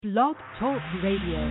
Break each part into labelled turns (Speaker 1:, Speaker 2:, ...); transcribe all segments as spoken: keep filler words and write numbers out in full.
Speaker 1: Blog Talk Radio.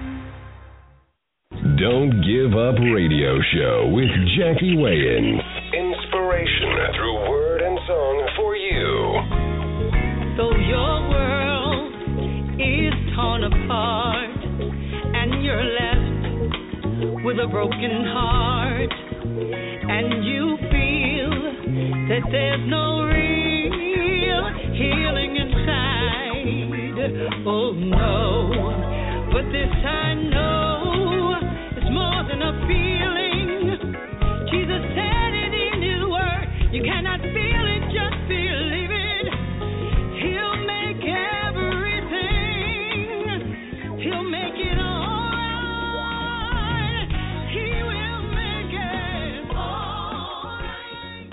Speaker 2: Don't Give Up Radio Show with Jackie Wayans. Inspiration through word and song for you.
Speaker 3: So your world is torn apart and you're left with a broken heart and you feel that there's no real healing inside. Oh no, but this I know, it's more than a feeling. Jesus said it in His word, you cannot feel it, just believe it. He'll make everything, He'll make it all right. He will make it all right.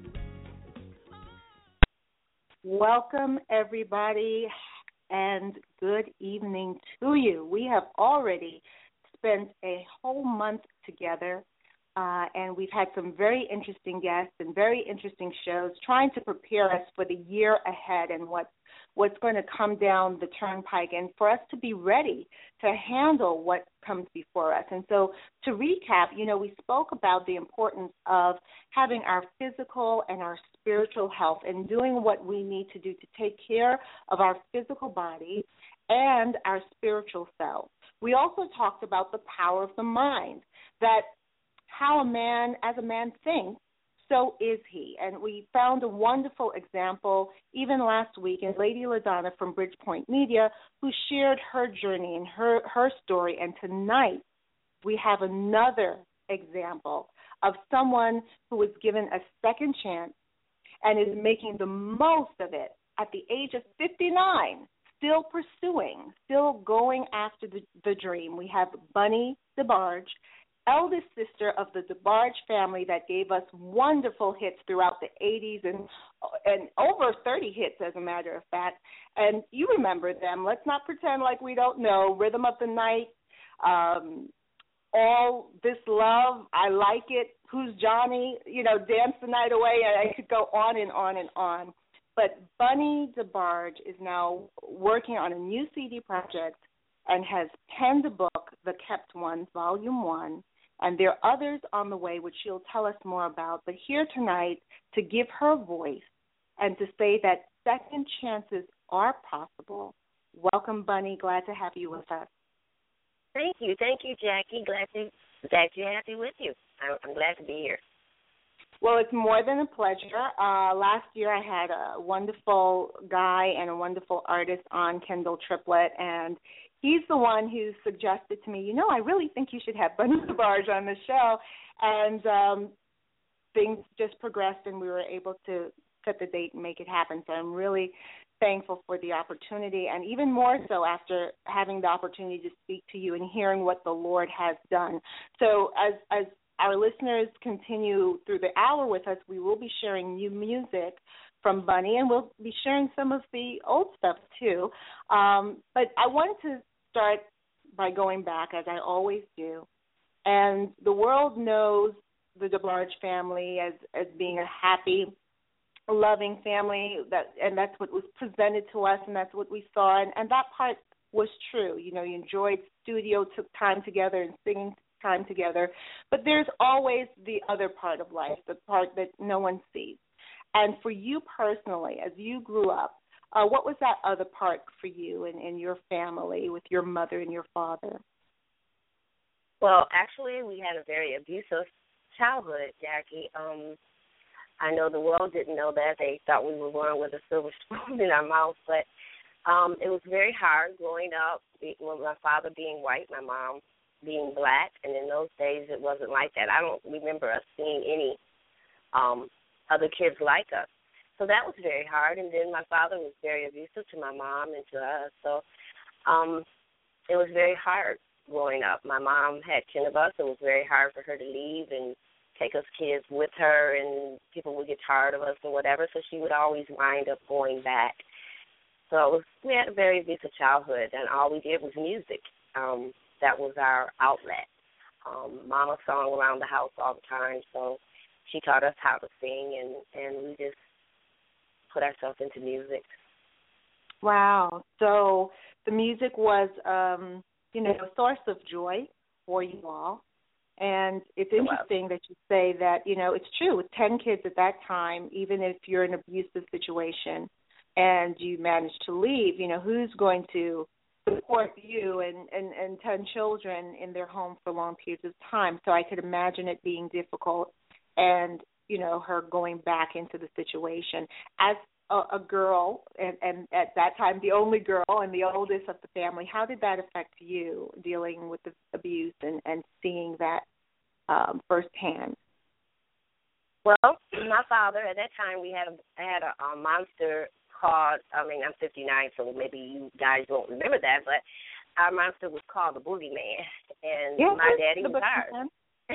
Speaker 4: Welcome, everybody, and good evening to you. We have already spent a whole month together, uh, and we've had some very interesting guests and very interesting shows trying to prepare us for the year ahead and what, what's going to come down the turnpike and for us to be ready to handle what comes before us. And so to recap, you know, we spoke about the importance of having our physical and our spiritual health and doing what we need to do to take care of our physical body and our spiritual self. We also talked about the power of the mind, that how a man, as a man thinks, so is he. And we found a wonderful example even last week in Lady LaDonna from Bridgepoint Media, who shared her journey and her, her story. And tonight we have another example of someone who was given a second chance and is making the most of it at the age of fifty-nine, still pursuing, still going after the, the dream. We have Bunny DeBarge, eldest sister of the DeBarge family that gave us wonderful hits throughout the eighties and and over thirty hits, as a matter of fact. And you remember them. Let's not pretend like we don't know. Rhythm of the Night, um, All This Love, I Like It, Who's Johnny, you know, Dance the Night Away. I could go on and on and on. But Bunny DeBarge is now working on a new C D project and has penned a book, The Kept Ones, Volume one, and there are others on the way, which she'll tell us more about. But here tonight to give her voice and to say that second chances are possible. Welcome, Bunny. Glad to have you with us.
Speaker 5: Thank you. Thank you, Jackie. Glad to, glad to have you with you. I'm, I'm glad to be here.
Speaker 4: Well, it's more than a pleasure. Uh, last year I had a wonderful guy and a wonderful artist on, Kendall Triplett, and he's the one who suggested to me, you know, I really think you should have Bunny DeBarge on the show. And um, things just progressed, and we were able to set the date and make it happen. So I'm really thankful for the opportunity, and even more so after having the opportunity to speak to you and hearing what the Lord has done. So as as our listeners continue through the hour with us, we will be sharing new music from Bunny, and we'll be sharing some of the old stuff too. Um, but I wanted to start by going back, as I always do. And the world knows the DeBarge family as, as being a happy, loving family, that, and that's what was presented to us, and that's what we saw. And, and that part was true. You know, you enjoyed studio, took time together, and singing time together. But there's always the other part of life, the part that no one sees. And for you personally, as you grew up, uh, what was that other part for you and, and your family with your mother and your father?
Speaker 5: Well, actually, we had a very abusive childhood, Jackie. Um, I know the world didn't know that. They thought we were born with a silver spoon in our mouth. But um, it was very hard growing up, with my father being white, my mom being black. And in those days, it wasn't like that. I don't remember us seeing any um, other kids like us. So that was very hard. And then my father was very abusive to my mom and to us. So um, it was very hard growing up. My mom had ten of us. It was very hard for her to leave and take us kids with her, and people would get tired of us or whatever, so she would always wind up going back. So it was, we had a very abusive childhood, and all we did was music. Um, that was our outlet. Um, Mama sung around the house all the time, so she taught us how to sing, and, and we just put ourselves into music.
Speaker 4: Wow. So the music was, um, you know, a source of joy for you all. And it's interesting that you say that, you know, it's true. With ten kids at that time, even if you're in an abusive situation and you manage to leave, you know, who's going to support you and, and, and ten children in their home for long periods of time? So I could imagine it being difficult and, you know, her going back into the situation. As a, a girl, and, and at that time the only girl and the oldest of the family, how did that affect you dealing with the abuse and, and seeing that um, firsthand?
Speaker 5: Well, my father, at that time we had a, had a, a monster called, I mean, I'm fifty-nine, so maybe you guys won't remember that, but our monster was called the Boogeyman, and
Speaker 4: yeah,
Speaker 5: my daddy was
Speaker 4: ours.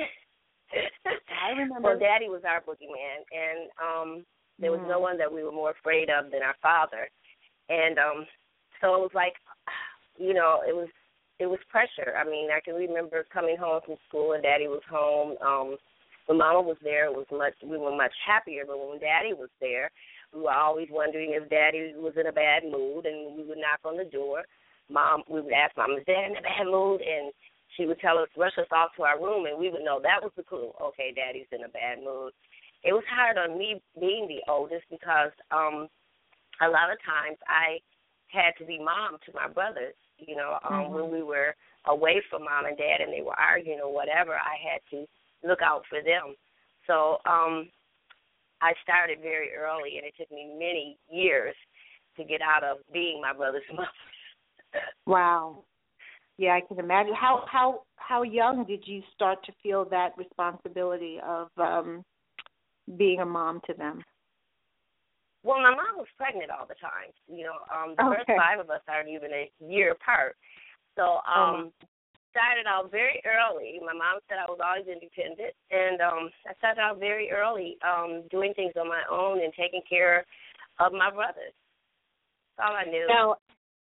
Speaker 4: I remember.
Speaker 5: Well, Daddy was our boogeyman, and um, there was
Speaker 4: mm.
Speaker 5: no one that we were more afraid of than our father. And um, so it was like, you know, it was it was pressure. I mean, I can remember coming home from school and Daddy was home. Um, when Mama was there, it was much we were much happier. But when Daddy was there, we were always wondering if Daddy was in a bad mood, and we would knock on the door. Mom, we would ask Mom, is Dad in a bad mood? And she would tell us, rush us off to our room, and we would know that was the clue. Okay, Daddy's in a bad mood. It was hard on me being the oldest because um, a lot of times I had to be mom to my brothers. You know, um, mm-hmm. when we were away from Mom and Dad and they were arguing or whatever, I had to look out for them. So um, I started very early, and it took me many years to get out of being my brother's mother.
Speaker 4: Wow. Yeah, I can imagine. How how how young did you start to feel that responsibility of um, being a mom to them?
Speaker 5: Well, my mom was pregnant all the time. You know, um, the
Speaker 4: okay.
Speaker 5: first five of us aren't even a year apart. So um, oh. started out very early. My mom said I was always independent, and um, I started out very early um, doing things on my own and taking care of my brothers. That's all I knew.
Speaker 4: Now,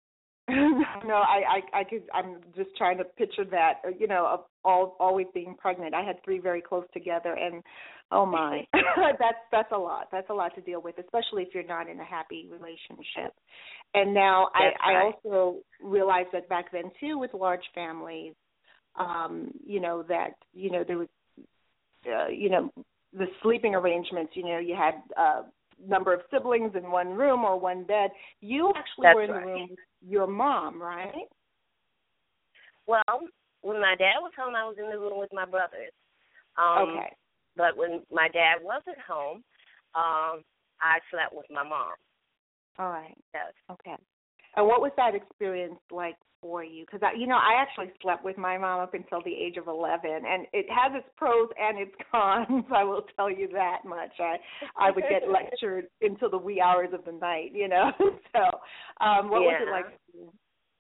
Speaker 4: no, I, I, I could. I'm just trying to picture that. You know, of all always being pregnant. I had three very close together, and oh my, that's that's a lot. That's a lot to deal with, especially if you're not in a happy relationship. And now I, right. I also realized that back then too, with large families, um, you know that you know there was, uh, you know, the sleeping arrangements. You know, you had. Uh, number of siblings in one room or one bed. You actually
Speaker 5: That's
Speaker 4: were in
Speaker 5: right.
Speaker 4: the room with your mom, right?
Speaker 5: Well, when my dad was home, I was in the room with my brothers. Um,
Speaker 4: okay.
Speaker 5: But when my dad wasn't home, um, I slept with my mom.
Speaker 4: All right.
Speaker 5: Yes.
Speaker 4: Okay. And what was that experience like for you? Because, you know, I actually slept with my mom up until the age of eleven, and it has its pros and its cons, I will tell you that much. I I would get lectured until the wee hours of the night, you know. so um, what
Speaker 5: yeah.
Speaker 4: was it like for you?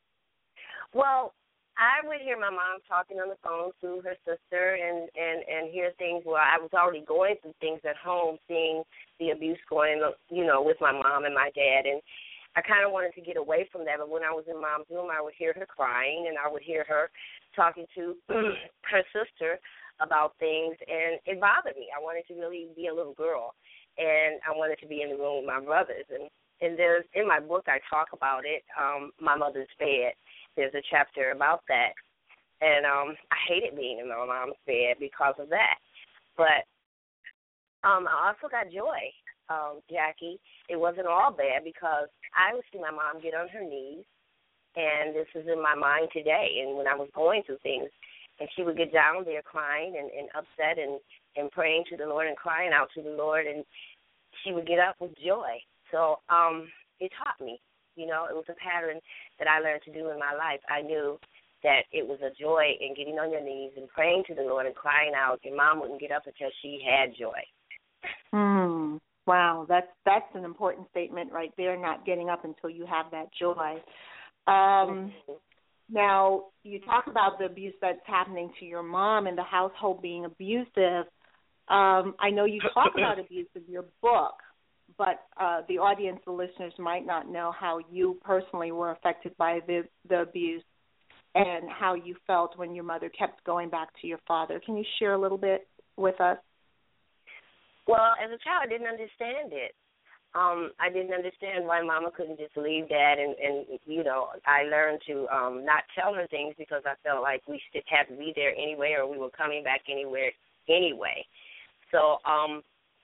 Speaker 5: Well, I would hear my mom talking on the phone to her sister and, and, and hear things where I was already going through things at home, seeing the abuse going, you know, with my mom and my dad, and I kind of wanted to get away from that, but when I was in Mom's room, I would hear her crying, and I would hear her talking to her sister about things, and it bothered me. I wanted to really be a little girl, and I wanted to be in the room with my brothers. And, and there's in my book, I talk about it, um, My Mother's Bed. There's a chapter about that, and um, I hated being in my mom's bed because of that. But um, I also got joy. Um, Jackie, it wasn't all bad because I would see my mom get on her knees, and this is in my mind today, and when I was going through things, and she would get down there crying and, and upset and, and praying to the Lord and crying out to the Lord, and she would get up with joy. So um, it taught me, you know, it was a pattern that I learned to do in my life. I knew that it was a joy in getting on your knees and praying to the Lord and crying out. Your mom wouldn't get up until she had joy.
Speaker 4: Hmm. Wow, that's that's an important statement right there, not getting up until you have that joy. Um, now, you talk about the abuse that's happening to your mom and the household being abusive. Um, I know you talk about abuse in your book, but uh, the audience, the listeners, might not know how you personally were affected by the, the abuse and how you felt when your mother kept going back to your father. Can you share a little bit with us?
Speaker 5: Well, as a child, I didn't understand it. um, I didn't understand why Mama couldn't just leave Dad, and, and you know, I learned to um, not tell her things because I felt like we still had to be there anyway, or we were coming back anywhere anyway. So um,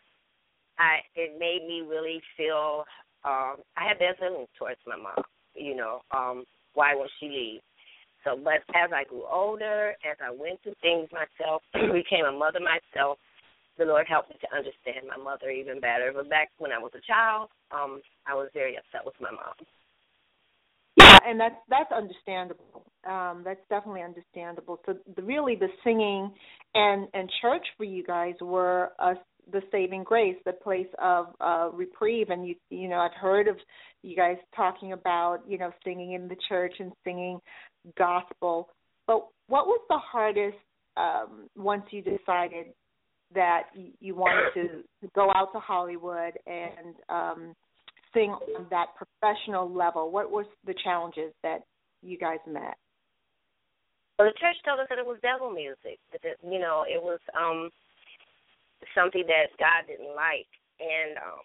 Speaker 5: I it made me really feel um, I had bad feelings towards my mom. You know, um, why would she leave? So, but as I grew older, as I went through things myself, became a mother myself, the Lord helped me to understand my mother even better. But back when I was a child, um, I was very upset with my mom.
Speaker 4: Yeah, and that's that's understandable. Um, that's definitely understandable. So the, really, the singing and and church for you guys were a, the saving grace, the place of uh, reprieve. And you you know, I've heard of you guys talking about you know singing in the church and singing gospel. But what was the hardest um, once you decided that you wanted to, to go out to Hollywood and um, sing on that professional level? What was the challenges that you guys met?
Speaker 5: Well, the church told us that it was devil music. That it, you know, it was um, something that God didn't like, and um,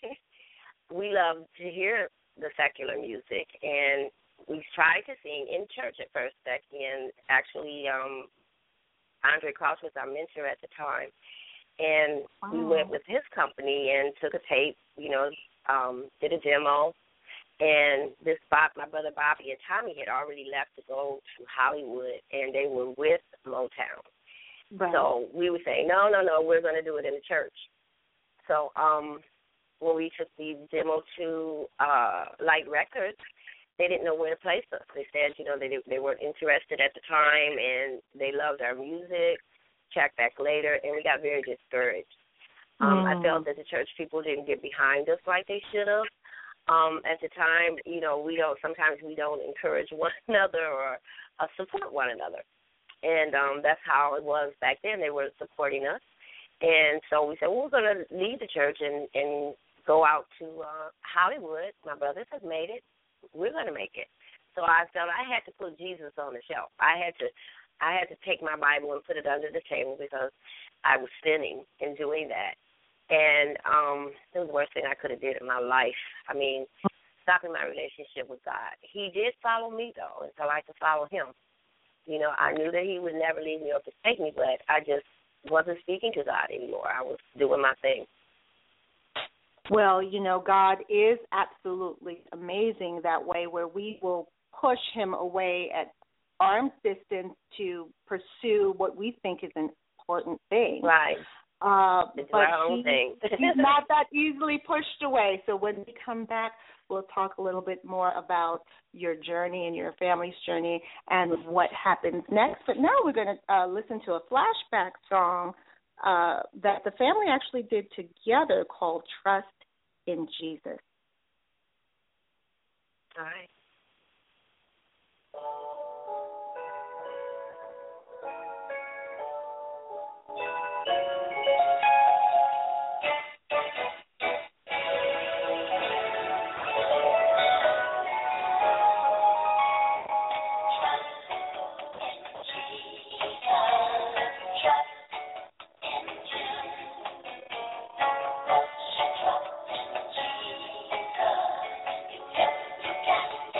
Speaker 5: we loved to hear the secular music, and we tried to sing in church at first, Becky, and actually um, Andre Cross was our mentor at the time. And wow. we went with his company and took a tape, you know, um, did a demo. And this Bob, my brother Bobby and Tommy had already left to go to Hollywood, and they were with Motown. Right. So we were saying, no, no, no, we're going to do it in the church. So um, when we took the demo to uh, Light Records, they didn't know where to place us. They said, you know, they they weren't interested at the time, and they loved our music. Check back later, and we got very discouraged. Um, mm. I felt that the church people didn't get behind us like they should have. Um, at the time, you know, we don't. Sometimes we don't encourage one another or uh, support one another, and um, that's how it was back then. They weren't supporting us, and so we said, well, we're going to leave the church and, and go out to uh, Hollywood. My brothers have made it. We're going to make it. So I felt I had to put Jesus on the shelf. I had to. I had to take my Bible and put it under the table because I was sinning in doing that. And um, it was the worst thing I could have did in my life. I mean, stopping my relationship with God. He did follow me, though, and so I had to follow him. You know, I knew that he would never leave me or forsake me, but I just wasn't speaking to God anymore. I was doing my thing.
Speaker 4: Well, you know, God is absolutely amazing that way, where we will push him away at arm's distance to pursue what we think is an important thing.
Speaker 5: Right.
Speaker 4: Uh,
Speaker 5: it's
Speaker 4: but
Speaker 5: our own
Speaker 4: he,
Speaker 5: thing.
Speaker 4: he's not that easily pushed away. So when we come back, we'll talk a little bit more about your journey and your family's journey and what happens next. But now we're going to uh, listen to a flashback song uh, that the family actually did together called Trust in Jesus.
Speaker 5: All right.
Speaker 3: Trust in Jesus.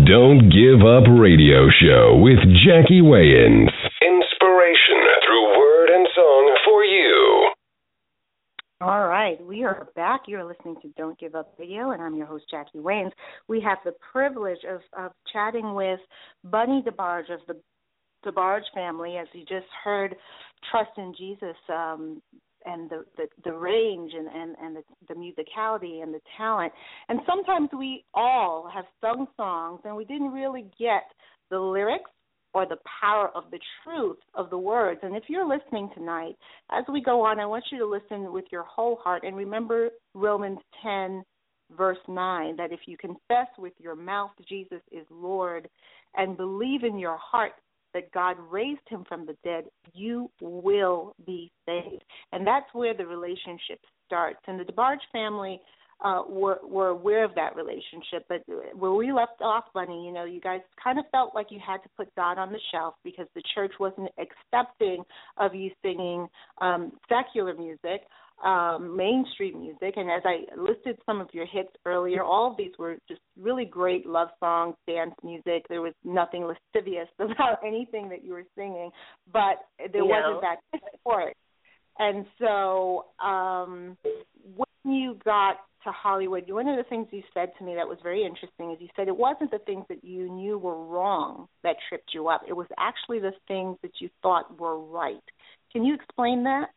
Speaker 2: Don't Give Up Radio Show with Jackie Wayans. Inspiration through word and song for you.
Speaker 4: All right, we are back. You're listening to Don't Give Up Radio, and I'm your host, Jackie Wayans. We have the privilege of, of chatting with Bunny DeBarge of the DeBarge family, as you just heard, Trust in Jesus, um, and the, the, the range and, and, and the, the musicality and the talent. And sometimes we all have sung songs and we didn't really get the lyrics or the power of the truth of the words. And if you're listening tonight, as we go on, I want you to listen with your whole heart and remember Romans ten, verse nine, that if you confess with your mouth Jesus is Lord and believe in your heart that God raised him from the dead, you will be saved. And that's where the relationship starts. And the DeBarge family uh, were, were aware of that relationship. But where we left off, Bunny, you know, you guys kind of felt like you had to put God on the shelf because the church wasn't accepting of you singing um, secular music, um, mainstream music. And as I listed some of your hits earlier, all of these were just really great love songs, dance music. There was nothing lascivious about anything that you were singing, but there
Speaker 5: no.
Speaker 4: wasn't that support. And so um, when you got to Hollywood, one of the things you said to me that was very interesting is you said it wasn't the things that you knew were wrong that tripped you up. It was actually the things that you thought were right. Can you explain that?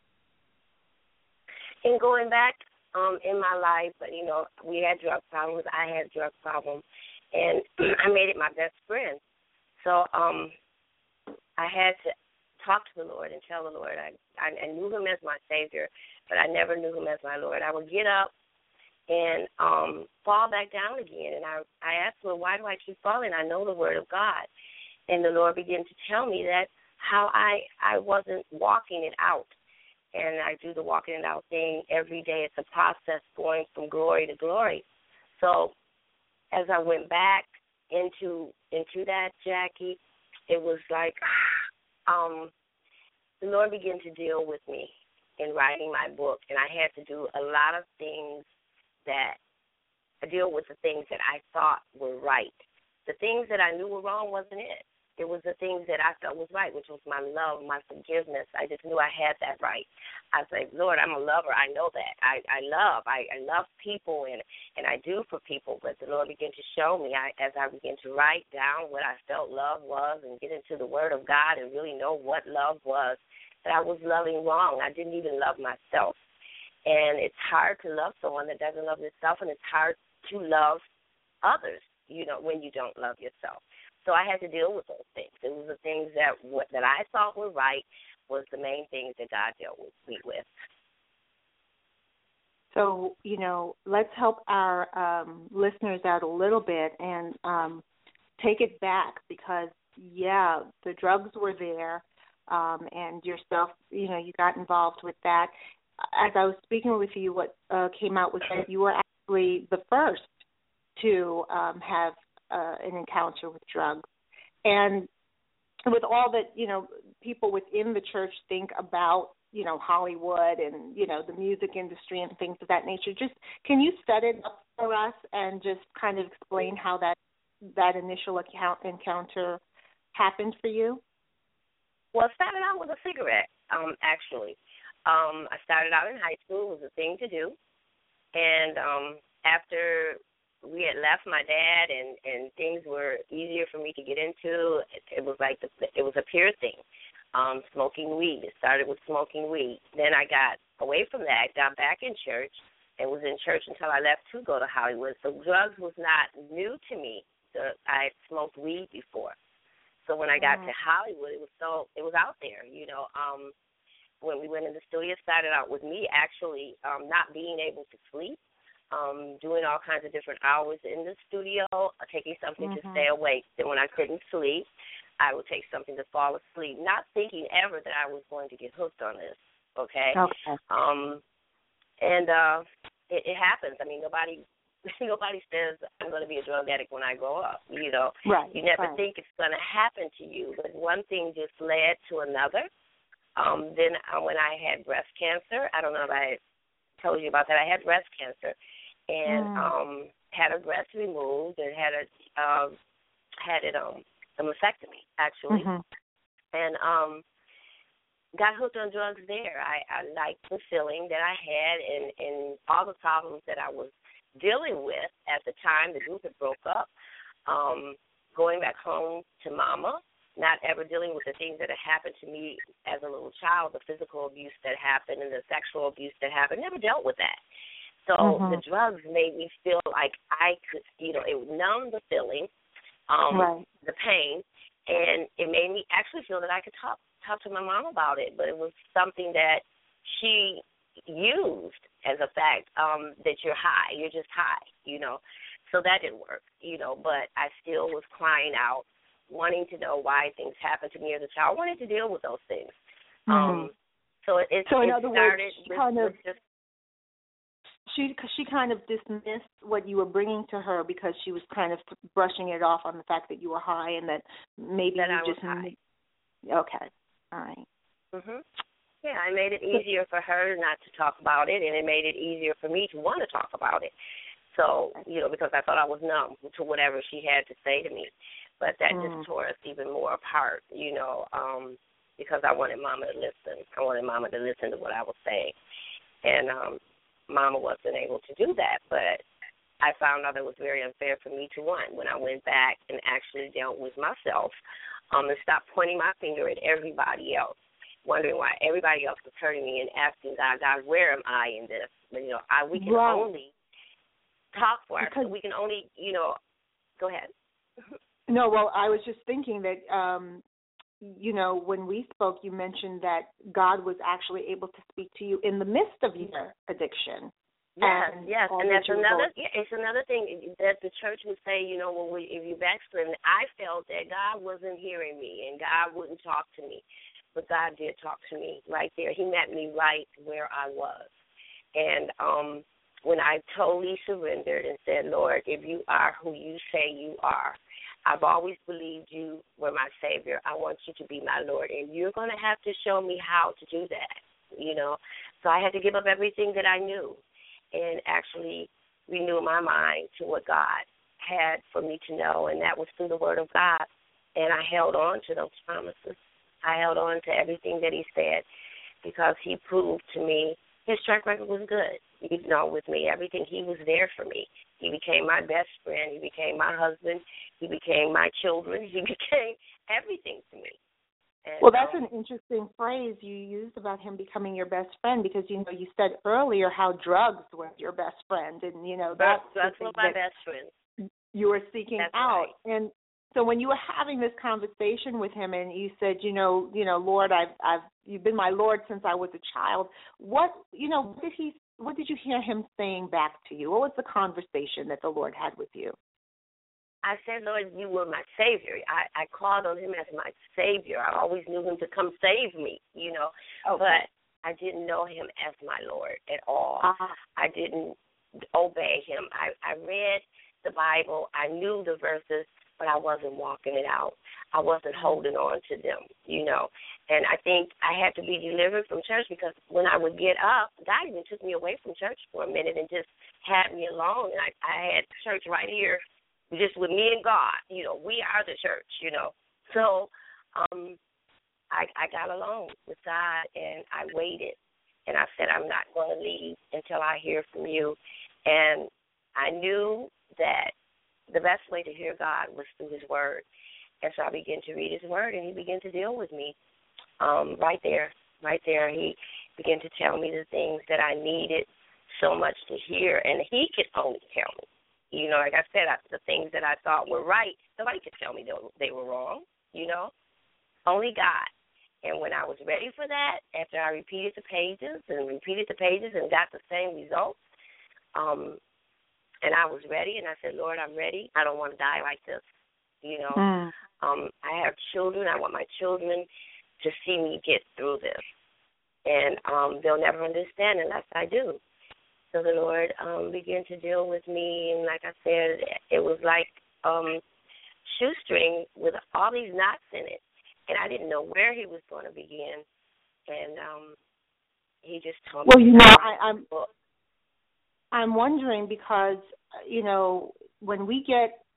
Speaker 5: In going back um, in my life, you know, we had drug problems. I had drug problems, and I made it my best friend. So um, I had to talk to the Lord and tell the Lord. I, I, I knew him as my Savior, but I never knew him as my Lord. I would get up and um, fall back down again, and I, I asked the Lord, why do I keep falling? I know the Word of God. And the Lord began to tell me that how I, I wasn't walking it out. And I do the walking it out thing every day. It's a process going from glory to glory. So as I went back into into that, Jackie, it was like um, the Lord began to deal with me in writing my book, and I had to do a lot of things that deal with the things that I thought were right. The things that I knew were wrong wasn't it. It was the things that I felt was right, which was my love, my forgiveness. I just knew I had that right. I was like, Lord, I'm a lover. I know that. I, I love. I, I love people, and, and I do for people. But the Lord began to show me I, as I began to write down what I felt love was and get into the Word of God and really know what love was, that I was loving wrong. I didn't even love myself. And it's hard to love someone that doesn't love themselves, and it's hard to love others, you know, when you don't love yourself. So I had to deal with those things. It was the things that what, that I thought were right was the main things that God dealt with me with.
Speaker 4: So, you know, let's help our um, listeners out a little bit and um, take it back because, yeah, the drugs were there um, and yourself, you know, you got involved with that. As I was speaking with you, what uh, came out was that you were actually the first to um, have Uh, an encounter with drugs. And with all that, you know, people within the church think about, you know, Hollywood and, you know, the music industry and things of that nature, just can you set it up for us and just kind of explain how that that initial account, encounter happened for you?
Speaker 5: Well, it started out with a cigarette, um, actually. Um, I started out in high school. It was a thing to do. And um, after we had left my dad and, and things were easier for me to get into, it, it was like the, it was a peer thing, um, smoking weed. It started with smoking weed. Then I got away from that, got back in church, and was in church until I left to go to Hollywood. So drugs was not new to me. So I had smoked weed before. So when I got mm-hmm. to Hollywood, it was so it was out there, you know. Um, when we went in the studio, it started out with me actually um, not being able to sleep. Um, doing all kinds of different hours in the studio, taking something mm-hmm. to stay awake. Then when I couldn't sleep, I would take something to fall asleep, not thinking ever that I was going to get hooked on this, okay?
Speaker 4: Okay.
Speaker 5: Um, and uh, it, it happens. I mean, nobody nobody says I'm going to be a drug addict when I grow up, you know.
Speaker 4: Right.
Speaker 5: You never
Speaker 4: right.
Speaker 5: think it's going to happen to you, but one thing just led to another. Um, then uh, when I had breast cancer, I don't know if I told you about that, I had breast cancer. And mm. um, had a breast removed and had a um, had it um a mastectomy actually,
Speaker 4: mm-hmm.
Speaker 5: and um got hooked on drugs there. I, I liked the feeling that I had and, and all the problems that I was dealing with at the time. The group had broke up. Um, going back home to Mama, not ever dealing with the things that had happened to me as a little child, the physical abuse that happened and the sexual abuse that happened, never dealt with that. So
Speaker 4: mm-hmm.
Speaker 5: the drugs made me feel like I could, you know, it numbed the feeling, um,
Speaker 4: right.
Speaker 5: the pain, and it made me actually feel that I could talk talk to my mom about it. But it was something that she used as a fact, um, that you're high, you're just high, you know. So that didn't work, you know, but I still was crying out, wanting to know why things happened to me as a child. I wanted to deal with those things.
Speaker 4: Mm-hmm.
Speaker 5: Um, so it, it,
Speaker 4: so in
Speaker 5: it
Speaker 4: other
Speaker 5: started
Speaker 4: words, she
Speaker 5: with,
Speaker 4: kind of,
Speaker 5: with just
Speaker 4: She she kind of dismissed what you were bringing to her because she was kind of brushing it off on the fact that you were high and that maybe
Speaker 5: that
Speaker 4: you
Speaker 5: I was
Speaker 4: just
Speaker 5: high.
Speaker 4: Okay, all right.
Speaker 5: Mhm. Yeah, I made it easier for her not to talk about it, and it made it easier for me to want to talk about it. So, you know, because I thought I was numb to whatever she had to say to me. But that
Speaker 4: mm.
Speaker 5: just tore us even more apart, you know, um, because I wanted Mama to listen. I wanted Mama to listen to what I was saying. And um, Mama wasn't able to do that. But I found out it was very unfair for me to one when I went back and actually dealt with myself um, and stopped pointing my finger at everybody else, wondering why everybody else was hurting me and asking God, God, where am I in this? But, you know, I, we can
Speaker 4: right.
Speaker 5: only talk for
Speaker 4: because,
Speaker 5: ourselves. We can only, you know, go ahead.
Speaker 4: No, well, I was just thinking that, um, you know, when we spoke, you mentioned that God was actually able to speak to you in the midst of your addiction.
Speaker 5: Yes,
Speaker 4: and
Speaker 5: yes, and that's another.
Speaker 4: Going.
Speaker 5: Yeah, it's another thing that the church would say. You know, when we, if you backslid, I felt that God wasn't hearing me and God wouldn't talk to me, but God did talk to me right there. He met me right where I was, and um, when I totally surrendered and said, Lord, if you are who you say you are, I've always believed you were my Savior. I want you to be my Lord, and you're going to have to show me how to do that, you know. So I had to give up everything that I knew and actually renew my mind to what God had for me to know, and that was through the Word of God. And I held on to those promises. I held on to everything that he said because he proved to me his track record was good. You know, with me, everything, he was there for me. He became my best friend. He became my husband. He became my children. He became everything to me. And,
Speaker 4: well, that's
Speaker 5: um,
Speaker 4: an interesting phrase you used about him becoming your best friend because, you know, you said earlier how drugs were your best friend. And, you know, that's
Speaker 5: drugs were my best friend.
Speaker 4: You were seeking
Speaker 5: that's
Speaker 4: out.
Speaker 5: Right.
Speaker 4: And so when you were having this conversation with him and you said, you know, you know, Lord, I've, I've, you've been my Lord since I was a child. What, you know, what did he, what did you hear him saying back to you? What was the conversation that the Lord had with you?
Speaker 5: I said, Lord, you were my Savior. I, I called on him as my Savior. I always knew him to come save me, you know,
Speaker 4: okay.
Speaker 5: but I didn't know him as my Lord at all.
Speaker 4: Uh-huh.
Speaker 5: I didn't obey him. I, I read the Bible. I knew the verses, but I wasn't walking it out. I wasn't holding on to them, you know. And I think I had to be delivered from church because when I would get up, God even took me away from church for a minute and just had me alone. And I, I had church right here just with me and God. You know, we are the church, you know. So um, I, I got alone with God, and I waited. And I said, I'm not going to leave until I hear from you. And I knew that the best way to hear God was through his word. And so I began to read his word, and he began to deal with me um, right there, right there. He began to tell me the things that I needed so much to hear, and he could only tell me. You know, like I said, I, the things that I thought were right, nobody could tell me they, they were wrong, you know, only God. And when I was ready for that, after I repeated the pages and repeated the pages and got the same results, um, and I was ready, and I said, Lord, I'm ready. I don't want to die like this, you know.
Speaker 4: Mm.
Speaker 5: Um, I have children. I want my children to see me get through this. And um, they'll never understand unless I do. So the Lord um, began to deal with me, and like I said, it was like um, shoestring with all these knots in it. And I didn't know where he was going to begin. And um, he just told
Speaker 4: well,
Speaker 5: me.
Speaker 4: Well, you know, I, I'm, I'm wondering because, you know, when we get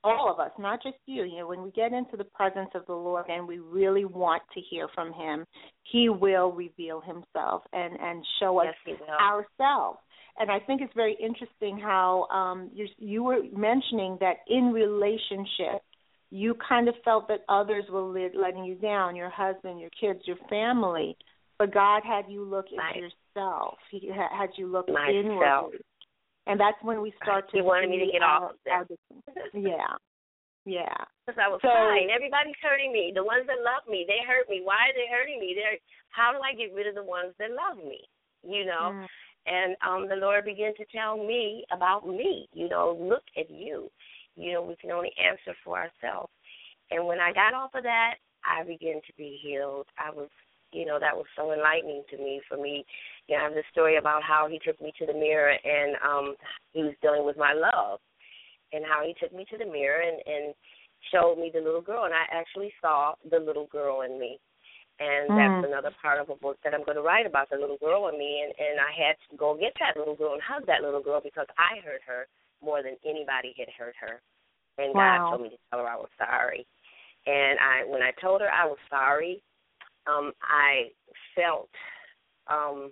Speaker 4: all of us, not just you, you know, when we get into the presence of the Lord and we really want to hear from him, he will reveal himself and, and show us
Speaker 5: yes,
Speaker 4: ourselves. And I think it's very interesting how um, you, you were mentioning that in relationship, you kind of felt that others were letting you down, your husband, your kids, your family, but God had you look at yourself. He had you look
Speaker 5: Myself.
Speaker 4: inwardly. And that's when we start to
Speaker 5: He wanted me to get
Speaker 4: our,
Speaker 5: off of them.
Speaker 4: our, yeah, yeah.
Speaker 5: Because I was
Speaker 4: so,
Speaker 5: fine. Everybody's hurting me. The ones that love me, they hurt me. Why are they hurting me? They're, how do I get rid of the ones that love me? You know?
Speaker 4: Mm.
Speaker 5: And um, the Lord began to tell me about me. You know, look at you. You know, we can only answer for ourselves. And when I got off of that, I began to be healed. I was, you know, that was so enlightening to me. For me, you know, I have this story about how he took me to the mirror and um, he was dealing with my love, and how he took me to the mirror and, and showed me the little girl, and I actually saw the little girl in me. And mm. that's another part of a book that I'm going to write about, the little girl in me, and, and I had to go get that little girl and hug that little girl because I hurt her more than anybody had hurt her. And
Speaker 4: wow.
Speaker 5: God told me to tell her I was sorry. And I, when I told her I was sorry, um, I felt um,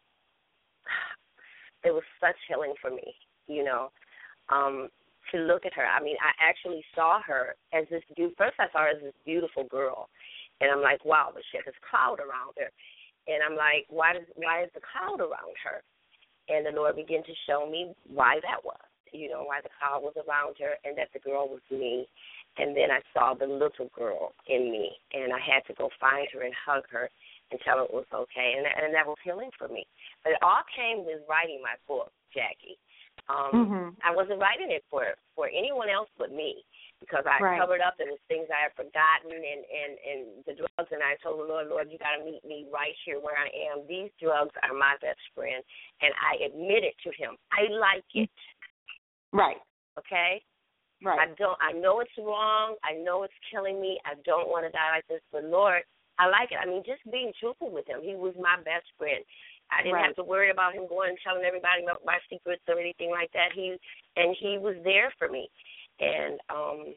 Speaker 5: it was such healing for me, you know, um, to look at her. I mean, I actually saw her as this, first I saw her as this beautiful girl. And I'm like, wow, but she has this cloud around her. And I'm like, why does why is the cloud around her? And the Lord began to show me why that was, you know, why the cloud was around her and that the girl was me. And then I saw the little girl in me, and I had to go find her and hug her and tell her it was okay. And, and that was healing for me. But it all came with writing my book, Jackie. Um,
Speaker 4: mm-hmm.
Speaker 5: I wasn't writing it for, for anyone else but me, because I
Speaker 4: right.
Speaker 5: covered up. There was things I had forgotten and, and, and the drugs, and I told the Lord, Lord, you got to meet me right here where I am. These drugs are my best friend, and I admitted to him, I like it.
Speaker 4: Right.
Speaker 5: Okay?
Speaker 4: Right.
Speaker 5: I don't. I know it's wrong. I know it's killing me. I don't want to die like this, but Lord, I like it. I mean, just being truthful with him. He was my best friend. I didn't
Speaker 4: right.
Speaker 5: have to worry about him going and telling everybody about my secrets or anything like that. He and he was there for me, and um,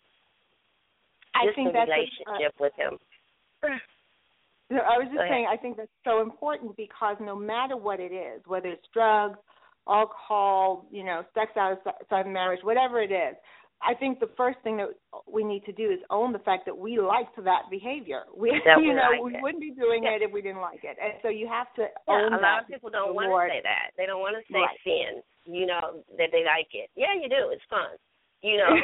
Speaker 4: I
Speaker 5: just
Speaker 4: think
Speaker 5: a
Speaker 4: that's
Speaker 5: relationship
Speaker 4: a, uh,
Speaker 5: with him.
Speaker 4: I was just saying, I think that's so important because no matter what it is, whether it's drugs, alcohol, you know, sex outside of marriage, whatever it is, I think the first thing that we need to do is own the fact that we liked that behavior. We,
Speaker 5: that
Speaker 4: you
Speaker 5: we
Speaker 4: know,
Speaker 5: like
Speaker 4: we
Speaker 5: it.
Speaker 4: wouldn't be doing
Speaker 5: yeah.
Speaker 4: it if we didn't like it. And so you have to
Speaker 5: yeah,
Speaker 4: own
Speaker 5: a
Speaker 4: that.
Speaker 5: lot of people don't want
Speaker 4: Lord.
Speaker 5: to say that. They don't want to say
Speaker 4: right.
Speaker 5: sin, you know, that they like it. Yeah, you do. It's fun, you know.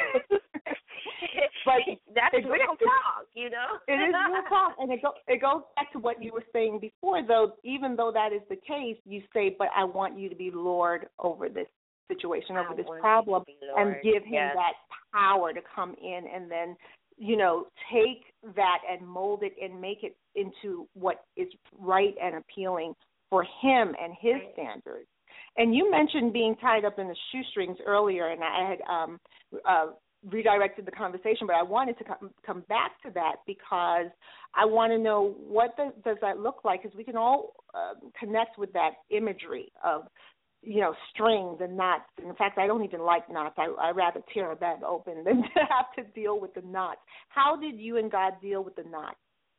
Speaker 4: But
Speaker 5: that's
Speaker 4: it,
Speaker 5: real
Speaker 4: it,
Speaker 5: talk, you know.
Speaker 4: It is real talk, and it, go, it goes back to what you were saying before, though. Even though that is the case, you say, but I want you to be Lord over this situation, over
Speaker 5: I
Speaker 4: this
Speaker 5: want
Speaker 4: problem,
Speaker 5: you to be Lord.
Speaker 4: and give him
Speaker 5: yes.
Speaker 4: that power to come in and then, you know, take that and mold it and make it into what is right and appealing for him and his
Speaker 5: right.
Speaker 4: standards. And you mentioned being tied up in the shoestrings earlier, and I had um, uh, redirected the conversation, but I wanted to come, come back to that because I want to know what the, does that look like, because we can all uh, connect with that imagery of, you know, strings and knots. And in fact, I don't even like knots. I I rather tear a bag open than to have to deal with the knots. How did you and God deal with the knots?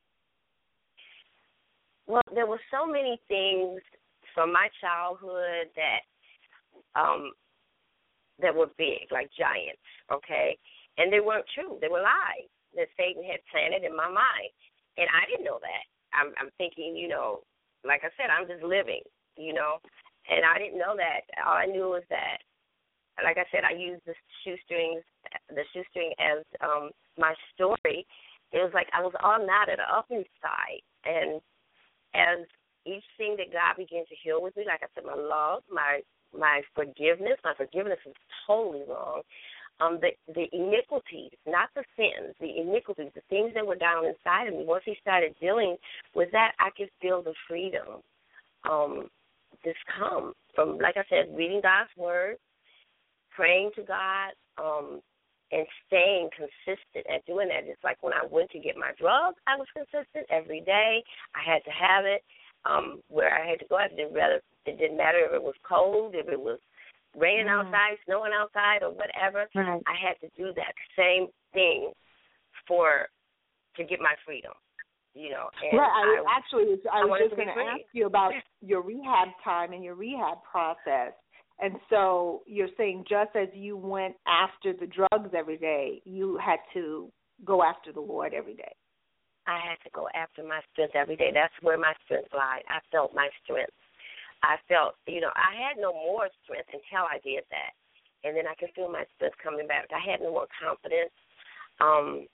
Speaker 5: Well, there were so many things from my childhood that um, that were big, like giants, okay? And they weren't true. They were lies that Satan had planted in my mind. And I didn't know that. I'm, I'm thinking, you know, like I said, I'm just living, you know. And I didn't know that. All I knew was that, like I said, I used the shoestrings, the shoestring as um, my story. It was like I was all knotted up inside. And as each thing that God began to heal with me, like I said, my love, my my forgiveness, my forgiveness is totally wrong. Um, the, the iniquities, not the sins, the iniquities, the things that were down inside of me, once he started dealing with that, I could feel the freedom. Um This come from, like I said, reading God's word, praying to God, um, and staying consistent at doing that. It's like when I went to get my drugs, I was consistent every day. I had to have it. Um, where I had to go, it didn't matter. It didn't matter if it was cold, if it was raining
Speaker 4: Mm.
Speaker 5: outside, snowing outside, or whatever.
Speaker 4: Right.
Speaker 5: I had to do that same thing for to get my freedom. You know, and
Speaker 4: right. I,
Speaker 5: I,
Speaker 4: actually, was, I
Speaker 5: I
Speaker 4: was
Speaker 5: wanted
Speaker 4: just
Speaker 5: to be
Speaker 4: going to
Speaker 5: free.
Speaker 4: ask you about your rehab time and your rehab process. And so you're saying just as you went after the drugs every day, you had to go after the Lord every day.
Speaker 5: I had to go after my strength every day. That's where my strength lied. I felt my strength. I felt, you know, I had no more strength until I did that. And then I could feel my strength coming back. I had no more confidence um,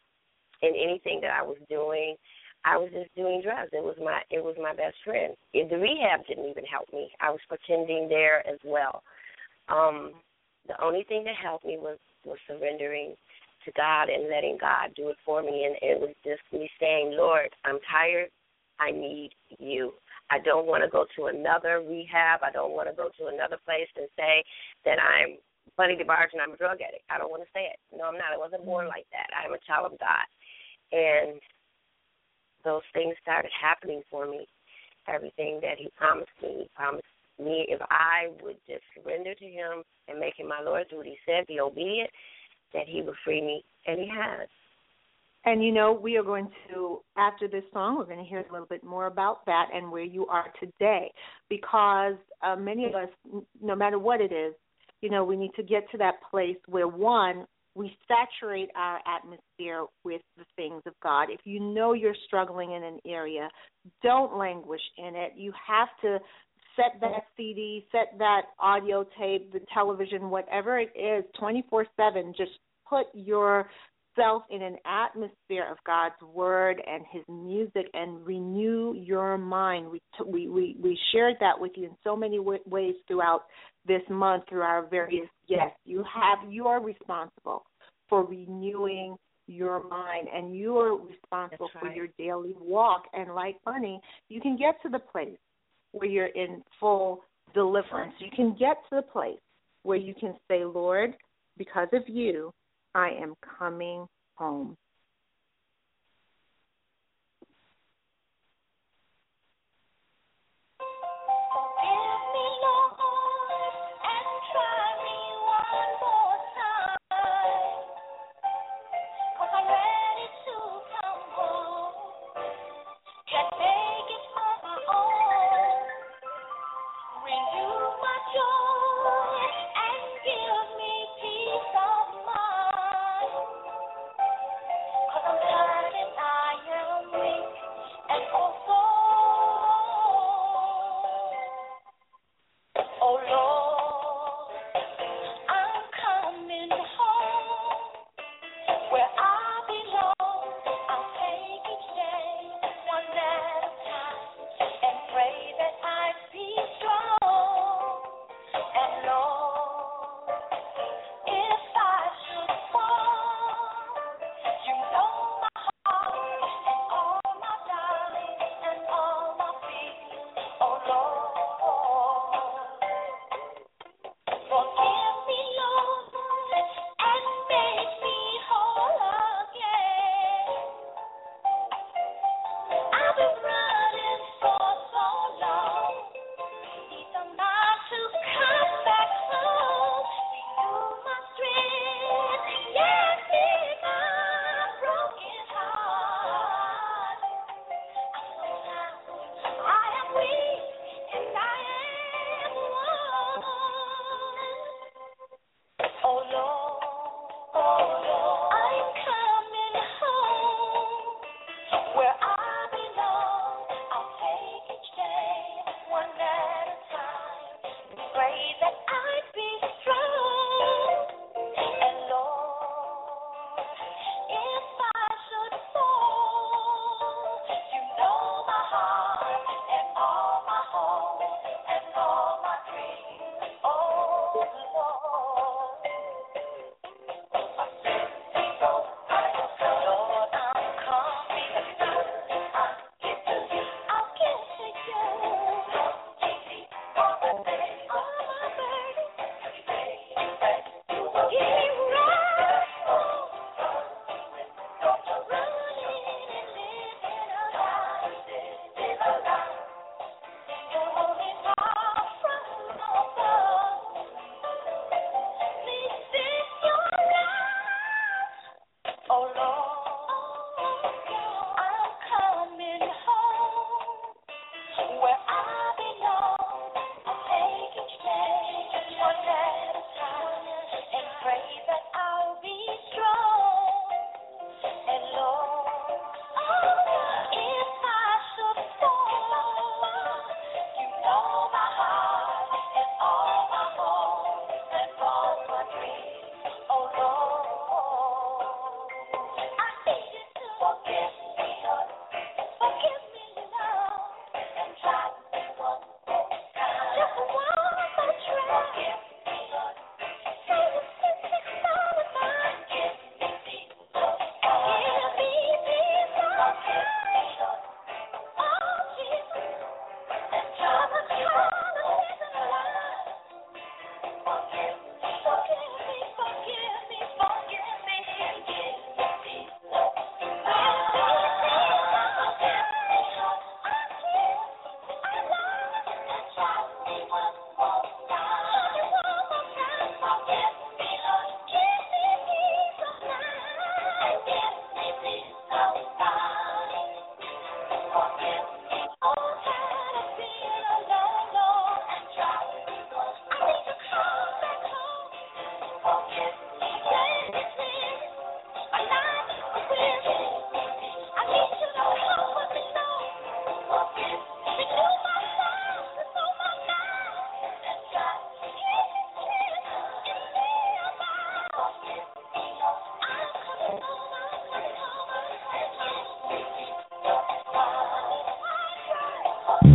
Speaker 5: in anything that I was doing. I was just doing drugs. It was my it was my best friend. And the rehab didn't even help me. I was pretending there as well. Um, the only thing that helped me was, was surrendering to God and letting God do it for me. And it was just me saying, Lord, I'm tired. I need you. I don't want to go to another rehab. I don't want to go to another place and say that I'm Buddy DeBarge and I'm a drug addict. I don't want to say it. No, I'm not. I wasn't born like that. I'm a child of God. And those things started happening for me. Everything that he promised me, he promised me if I would just surrender to him and make him my Lord, do what he said, be obedient, that he would free me, and he has.
Speaker 4: And, you know, we are going to, after this song, we're going to hear a little bit more about that and where you are today, because uh, many of us, no matter what it is, you know, we need to get to that place where, one, we saturate our atmosphere with the things of God. If you know you're struggling in an area, don't languish in it. You have to set that C D, set that audio tape, the television, whatever it is, twenty-four seven. Just put yourself in an atmosphere of God's word and his music and renew your mind. We we we, we shared that with you in so many w- ways throughout this month through our various guests. You have you are responsible for renewing your mind, and you are responsible
Speaker 5: That's
Speaker 4: for
Speaker 5: right.
Speaker 4: your daily walk. And like Bunny, you can get to the place where you're in full deliverance. You can get to the place where you can say, Lord, because of you, I am coming home.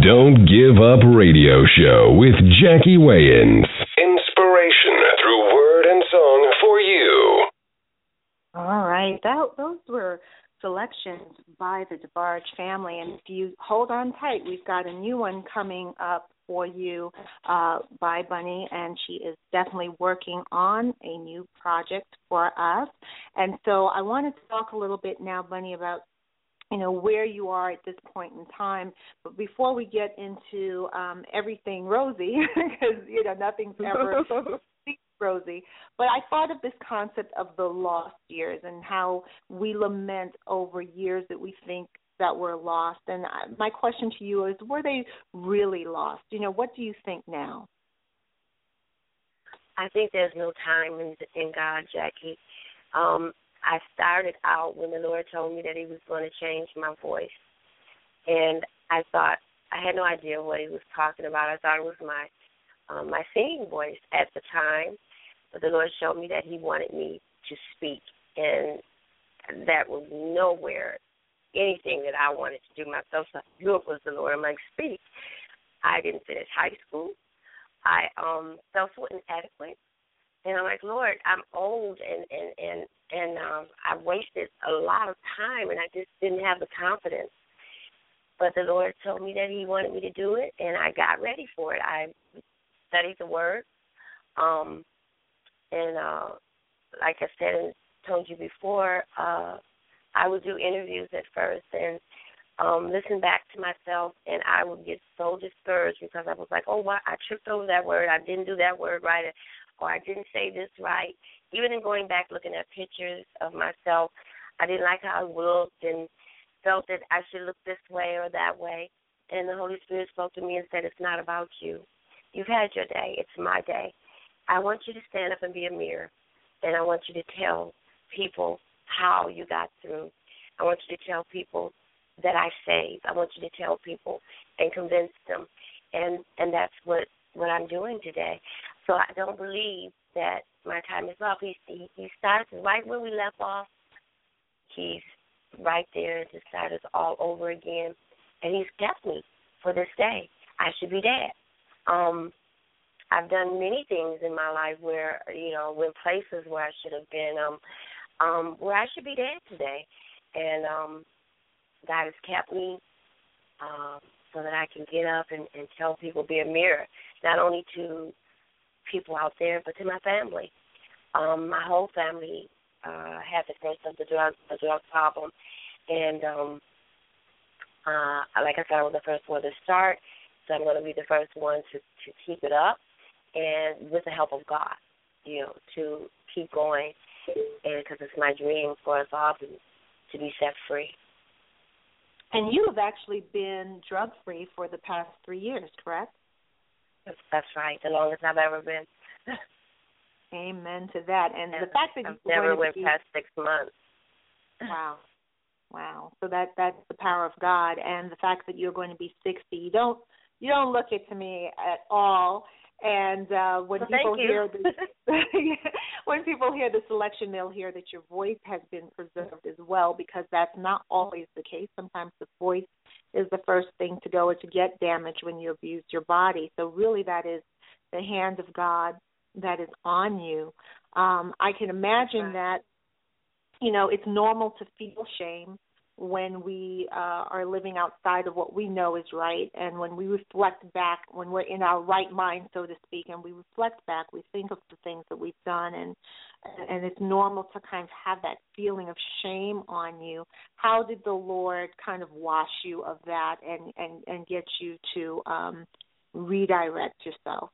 Speaker 2: Don't Give Up Radio Show with Jackie Wayans. Inspiration through word and song for you.
Speaker 4: All right. That, those were selections by the DeBarge family. And if you hold on tight, we've got a new one coming up for you uh, by Bunny, and she is definitely working on a new project for us. And so I wanted to talk a little bit now, Bunny, about you know, where you are at this point in time. But before we get into um, everything rosy, because, you know, nothing's ever rosy, but I thought of this concept of the lost years and how we lament over years that we think that were lost. And my question to you is, were they really lost? You know, what do you think now?
Speaker 5: I think there's no time in, in God, Jackie. Um, I started out when the Lord told me that he was going to change my voice. And I thought, I had no idea what he was talking about. I thought it was my um, my singing voice at the time. But the Lord showed me that he wanted me to speak. And that was nowhere anything that I wanted to do myself. So I knew it was the Lord. I'm like, speak. I didn't finish high school. I um, felt so inadequate. And I'm like, Lord, I'm old, and, and, and, and um, I wasted a lot of time, and I just didn't have the confidence. But the Lord told me that he wanted me to do it, and I got ready for it. I studied the Word, um, and uh, like I said and told you before, uh, I would do interviews at first and um, listen back to myself, and I would get so discouraged because I was like, oh, wow, I tripped over that word. I didn't do that word right. Or I didn't say this right. Even in going back looking at pictures of myself, I didn't like how I looked and felt that I should look this way or that way. And the Holy Spirit spoke to me and said, it's not about you. You've had your day. It's my day. I want you to stand up and be a mirror, and I want you to tell people how you got through. I want you to tell people that I saved. I want you to tell people and convince them. And and that's what, what I'm doing today. So I don't believe that my time is up. He, he, he starts right where we left off. He's right there to start us all over again. And he's kept me for this day. I should be dead. Um, I've done many things in my life where, you know, in places where I should have been, um, um, where I should be dead today. And um, God has kept me um, so that I can get up and, and tell people, be a mirror, not only to people out there, but to my family. Um, my whole family uh, had the first of the drug, the drug problem, and um, uh, like I said, I was the first one to start, so I'm going to be the first one to, to keep it up, and with the help of God, you know, to keep going, and because it's my dream for us all to, to be set free.
Speaker 4: And you have actually been drug-free for the past three years, correct?
Speaker 5: That's, that's right, the longest I've ever been.
Speaker 4: Amen to that. And, and the fact that
Speaker 5: I've
Speaker 4: you
Speaker 5: never
Speaker 4: went
Speaker 5: be, past six months.
Speaker 4: Wow, wow. So that that's the power of God, and the fact that you're going to be sixty. You don't you don't look it to me at all. And uh, when
Speaker 5: well,
Speaker 4: people
Speaker 5: thank
Speaker 4: hear
Speaker 5: you.
Speaker 4: the when people hear the selection, they'll hear that your voice has been preserved as well, because that's not always the case. Sometimes the voice is the first thing to go or to get damaged when you abuse your body. So really, that is the hand of God that is on you. Um, I can imagine that, you know, it's normal to feel shame when we uh, are living outside of what we know is right, and when we reflect back, when we're in our right mind, so to speak, and we reflect back, we think of the things that we've done, and and it's normal to kind of have that feeling of shame on you. How did the Lord kind of wash you of that and, and, and get you to um, redirect yourself?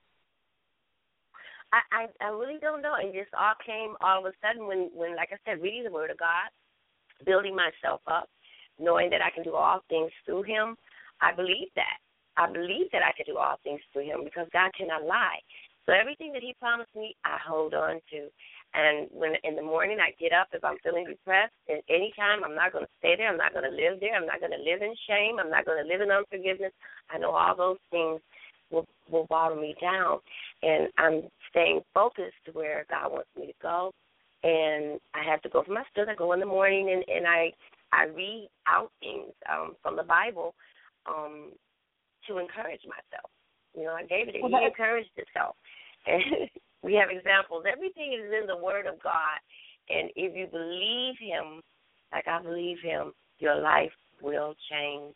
Speaker 5: I, I, I really don't know. It just all came all of a sudden when, when, like I said, reading the Word of God, building myself up, knowing that I can do all things through him. I believe that. I believe that I can do all things through him because God cannot lie. So everything that he promised me, I hold on to. And when in the morning I get up, if I'm feeling depressed, at any time, I'm not going to stay there. I'm not going to live there. I'm not going to live in shame. I'm not going to live in unforgiveness. I know all those things will will bother me down. And I'm staying focused to where God wants me to go. And I have to go for my study. I go in the morning and, and I I read out things um, from the Bible um, to encourage myself. You know, I gave it.
Speaker 4: Well,
Speaker 5: he encouraged himself. And we have examples. Everything is in the Word of God. And if you believe him, like I believe him, your life will change.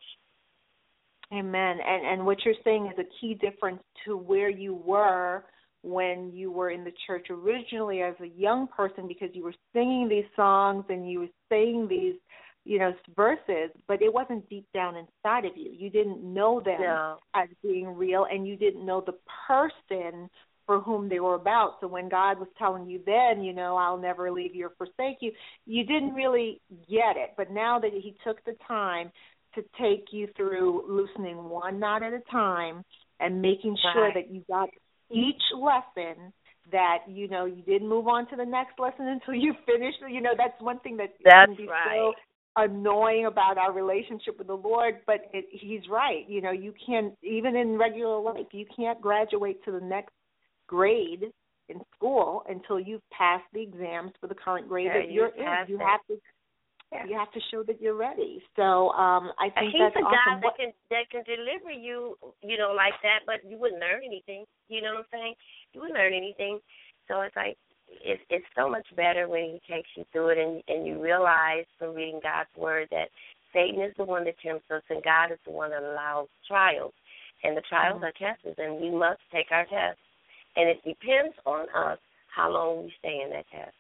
Speaker 4: Amen. And and what you're saying is a key difference to where you were when you were in the church originally as a young person, because you were singing these songs and you were saying these, you know, verses, but it wasn't deep down inside of you. You didn't know them
Speaker 5: no.
Speaker 4: as being real, and you didn't know the person for whom they were about. So when God was telling you then, you know, I'll never leave you or forsake you, you didn't really get it. But now that he took the time to take you through loosening one knot at a time and making sure
Speaker 5: right.
Speaker 4: that you got each lesson, that, you know, you didn't move on to the next lesson until you finished. You know, that's one thing that
Speaker 5: that's
Speaker 4: can be
Speaker 5: right.
Speaker 4: so annoying about our relationship with the Lord, but it, he's right. You know, you can, even in regular life, you can't graduate to the next grade in school until you've passed the exams for the current grade
Speaker 5: yeah,
Speaker 4: that you're in. You
Speaker 5: it.
Speaker 4: have to yeah. you have to show that you're ready. So um, I think
Speaker 5: He's
Speaker 4: that's
Speaker 5: a
Speaker 4: awesome.
Speaker 5: God that can that can deliver you, you know, like that, but you wouldn't learn anything. You know what I'm saying? You wouldn't learn anything. So it's like it's it's so much better when he takes you through it, and and you realize from reading God's word that Satan is the one that tempts us, and God is the one that allows trials, and the trials mm-hmm. are tests, and we must take our tests. And it depends on us how long we stay in that test.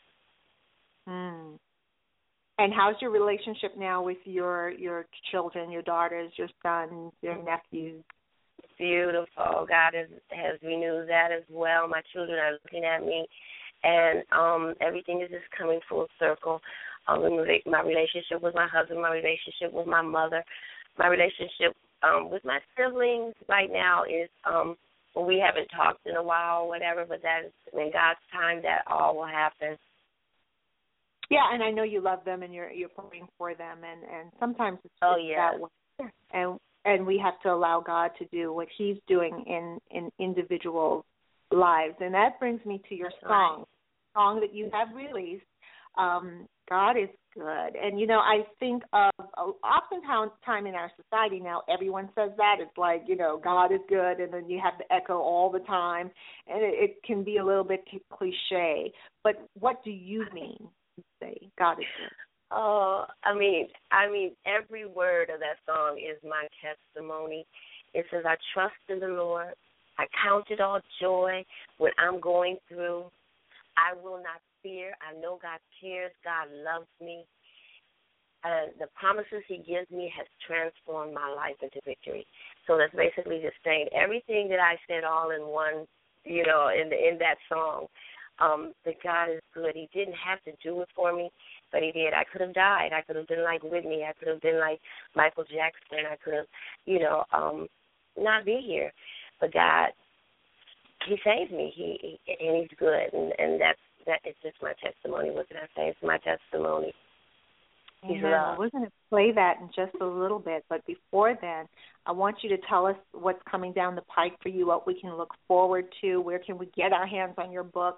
Speaker 4: Mm. And how's your relationship now with your your children, your daughters, your sons, your nephews?
Speaker 5: Beautiful. God has, has renewed that as well. My children are looking at me, and um, everything is just coming full circle. Um, my relationship with my husband, my relationship with my mother, my relationship um, with my siblings right now is um, – well, we haven't talked in a while or whatever, but that is, in God's time, that all will happen.
Speaker 4: Yeah, and I know you love them and you're you're praying for them, and, and sometimes it's
Speaker 5: oh,
Speaker 4: just
Speaker 5: yeah.
Speaker 4: that way. And and we have to allow God to do what he's doing in, in individuals' lives. And that brings me to your
Speaker 5: That's
Speaker 4: song,
Speaker 5: right.
Speaker 4: song that you have released, um, God is Good. And, you know, I think of uh, oftentimes time in our society now, everyone says that. It's like, you know, God is good, and then you have the echo all the time, and it, it can be a little bit cliche. But what do you mean to say God is good?
Speaker 5: Oh, I mean, I mean, every word of that song is my testimony. It says, I trust in the Lord. I count it all joy when I'm going through. I will not fear. I know God cares. God loves me. Uh, the promises he gives me has transformed my life into victory. So that's basically just saying everything that I said all in one, you know, in the, in that song, um, that God is good. He didn't have to do it for me, but he did. I could have died. I could have been like Whitney. I could have been like Michael Jackson. I could have, you know, um, not be here. But God, he saved me. He, he and he's good, and, and that's that. It's just my testimony. What can I say? It's my testimony. He's
Speaker 4: Amen.
Speaker 5: loved.
Speaker 4: We're going to play that in just a little bit, but before then, I want you to tell us what's coming down the pike for you, what we can look forward to, where can we get our hands on your book.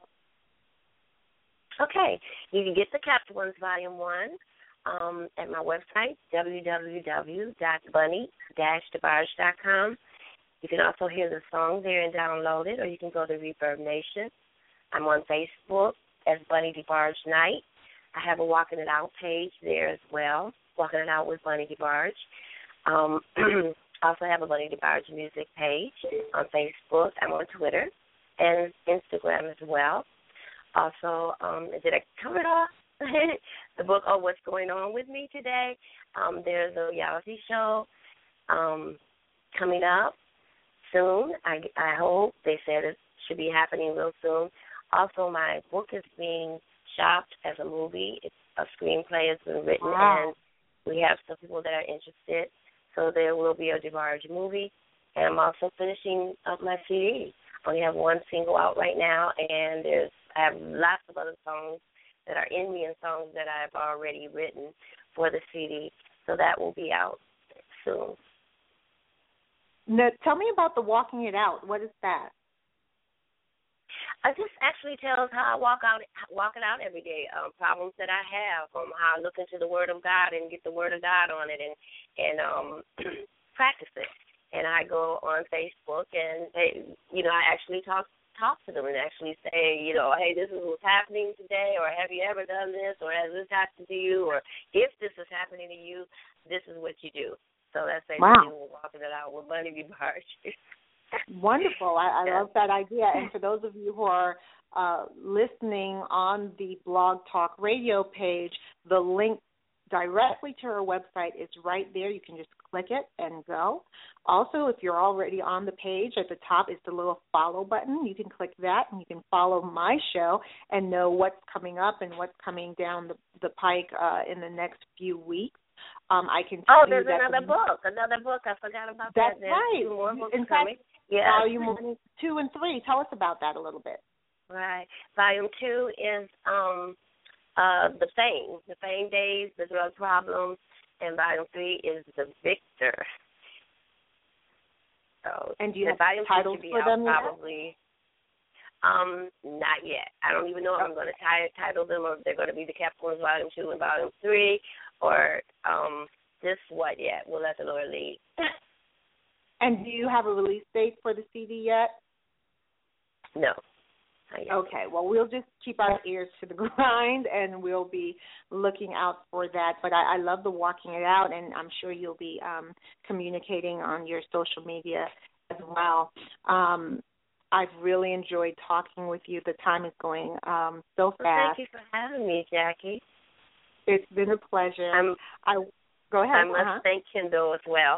Speaker 5: Okay, you can get the Captive Ones Volume One um, at my website, w w w dot bunny dash debarge dot com. You can also hear the song there and download it, or you can go to Reverb Nation. I'm on Facebook as Bunny DeBarge Knight. I have a Walking It Out page there as well, Walking It Out with Bunny DeBarge. Um, I also have a Bunny DeBarge music page on Facebook. I'm on Twitter and Instagram as well. Also, um, did I cover it all? The book, Oh, What's Going On With Me Today? Um, there's a reality show um, coming up soon. I, I hope. They said it should be happening real soon. Also, my book is being shopped as a movie. It's a screenplay has been written,
Speaker 4: wow.
Speaker 5: and we have some people that are interested. So there will be a DeBarge movie. And I'm also finishing up my C D. I only have one single out right now, and there's I have lots of other songs that are in me and songs that I've already written for the C D. So that will be out soon.
Speaker 4: Now, tell me about the Walking It Out. What is that?
Speaker 5: I just actually tells how I walk out, walk it out every day. Um, problems that I have, um, how I look into the Word of God and get the Word of God on it, and and um, practice it. and I go on Facebook and, they, you know, I actually talk talk to them and actually say, you know, hey, this is what's happening today, or have you ever done this, or has this happened to you, or if this is happening to you, this is what you do. So that's basically
Speaker 4: wow.
Speaker 5: we're walking it out with Bunny B. Barge.
Speaker 4: Wonderful. I, I
Speaker 5: yeah.
Speaker 4: love that idea. And for those of you who are uh, listening on the Blog Talk Radio page, the link directly to her website is right there. You can just click it and go. Also, if you're already on the page, at the top is the little follow button. You can click that, and you can follow my show and know what's coming up and what's coming down the, the pike uh, in the next few weeks. Um, I can tell
Speaker 5: oh,
Speaker 4: you
Speaker 5: there's
Speaker 4: that
Speaker 5: another
Speaker 4: the,
Speaker 5: book. Another book. I forgot about
Speaker 4: that's
Speaker 5: that. There's
Speaker 4: right.
Speaker 5: two more books
Speaker 4: in
Speaker 5: coming.
Speaker 4: fact,
Speaker 5: yeah.
Speaker 4: Volume one, two, and three. Tell us about that a little bit.
Speaker 5: Right. Volume two is um, uh, the Fame, the Fame Days, the Drug Problems, and Volume three is the Victor. So,
Speaker 4: and do you have
Speaker 5: volume
Speaker 4: titles
Speaker 5: two should be
Speaker 4: for
Speaker 5: out
Speaker 4: them
Speaker 5: probably.
Speaker 4: Yet?
Speaker 5: Um, not yet. I don't even know if
Speaker 4: Oh.
Speaker 5: I'm going to t- title them, or if they're going to be the Capricorns Volume two and Volume three, or um, this what yet. We'll let the Lord lead.
Speaker 4: And do you have a release date for the C D yet?
Speaker 5: No.
Speaker 4: Okay, well, we'll just keep our ears to the grind, and we'll be looking out for that. But I, I love the walking it out, and I'm sure you'll be um, communicating on your social media as well. Um, I've really enjoyed talking with you. The time is going um, so fast.
Speaker 5: Well, thank you for having me, Jackie.
Speaker 4: It's been a pleasure.
Speaker 5: I'm,
Speaker 4: I Go ahead.
Speaker 5: I must
Speaker 4: uh-huh.
Speaker 5: thank Kendall as well.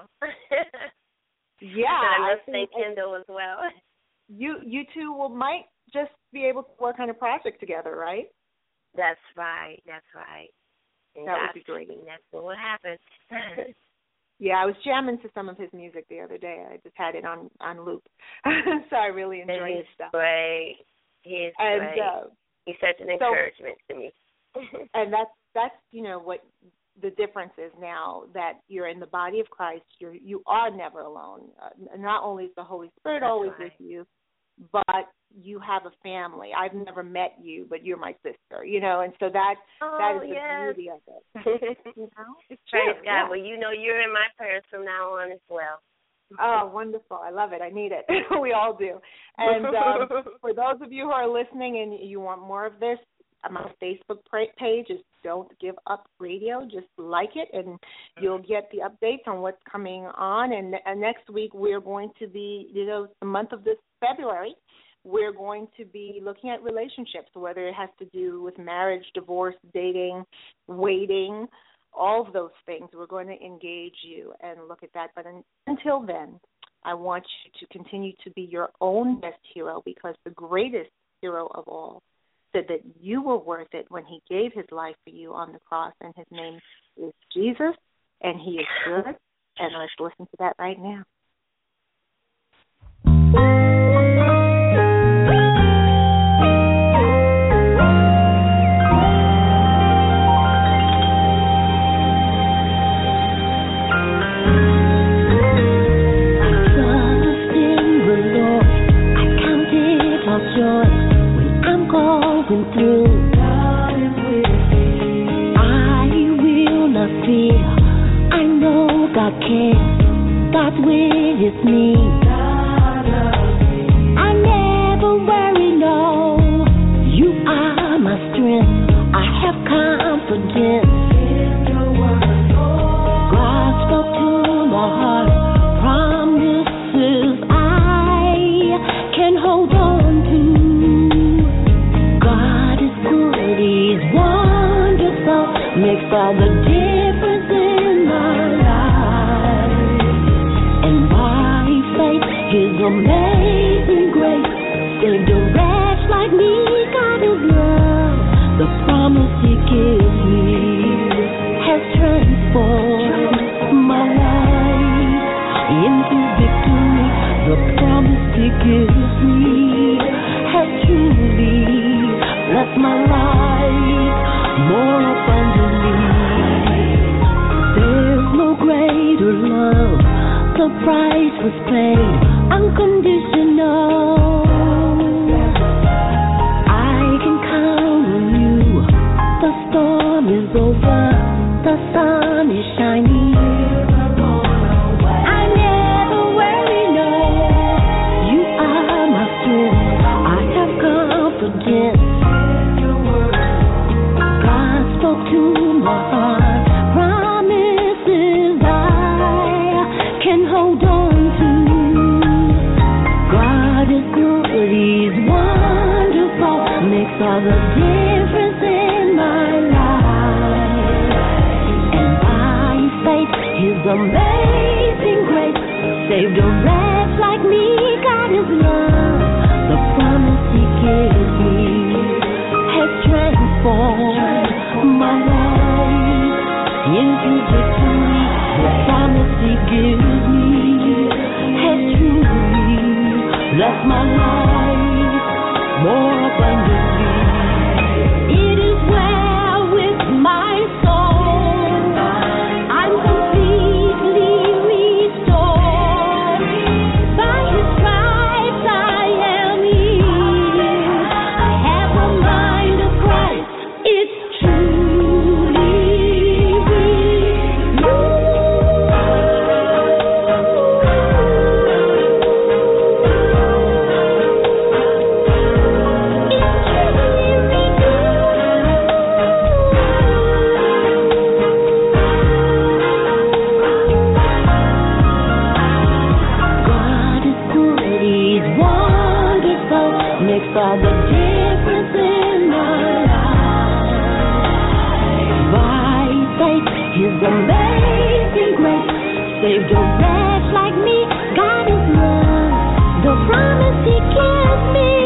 Speaker 4: yeah.
Speaker 5: I must
Speaker 4: I
Speaker 5: thank
Speaker 4: think
Speaker 5: Kendall as well.
Speaker 4: You, you two will might just be able to work on a project together, right?
Speaker 5: That's right. That's right. And
Speaker 4: that
Speaker 5: God,
Speaker 4: would be great.
Speaker 5: That's what will happen.
Speaker 4: Yeah, I was jamming to some of his music the other day. I just had it on, on loop. So I really enjoyed his stuff.
Speaker 5: Great. He's
Speaker 4: and,
Speaker 5: great.
Speaker 4: Uh,
Speaker 5: He's such an
Speaker 4: so,
Speaker 5: encouragement to me.
Speaker 4: And that's, that's, you know, what the difference is now, that you're in the body of Christ. You're, you are never alone. Uh, not only is the Holy Spirit
Speaker 5: that's
Speaker 4: always
Speaker 5: right.
Speaker 4: with you, but you have a family. I've never met you, but you're my sister, you know, and so that
Speaker 5: oh,
Speaker 4: that is the
Speaker 5: yes.
Speaker 4: beauty of it. You know? It's
Speaker 5: Praise
Speaker 4: true,
Speaker 5: God.
Speaker 4: yeah.
Speaker 5: Well, you know you're in my prayers from now on as well.
Speaker 4: Oh, wonderful. I love it. I need it. We all do. And um, for those of you who are listening and you want more of this, my Facebook page is Don't Give Up Radio. Just like it, and you'll get the updates on what's coming on. And, and next week we're going to be, you know, the month of this February, we're going to be looking at relationships, whether it has to do with marriage, divorce, dating, waiting, all of those things. We're going to engage you and look at that. But un- until then, I want you to continue to be your own best hero, because the greatest hero of all said that you were worth it when he gave his life for you on the cross, and his name is Jesus, and he is good. And let's listen to that right now.
Speaker 6: It's me. I never worry, no. You are my strength. I have confidence. God spoke to my heart. Promises I can hold on to. God is good. He's wonderful. Makes all the difference in my life. And by faith, His amazing grace saved a wretch like me. God is love. The promise He gives me has transformed my life into victory. The promise He gives me has truly blessed my life more abundantly. There's no greater love. The price was paid, unconditional. I can count on you. The storm is over. The sun is shining. I never will. makes all the difference in my life. And by faith, His amazing grace saved a wretch like me. God is love. The promise He gives me has transformed my life into victory. The promise He gives me has truly blessed my life more abundantly. It is well with my soul. I'm completely restored. By His stripes I am healed. I have the mind of Christ. It's truly makes all the difference in my life. By faith, His amazing grace saved a wretch like me. God is love. The promise He gives me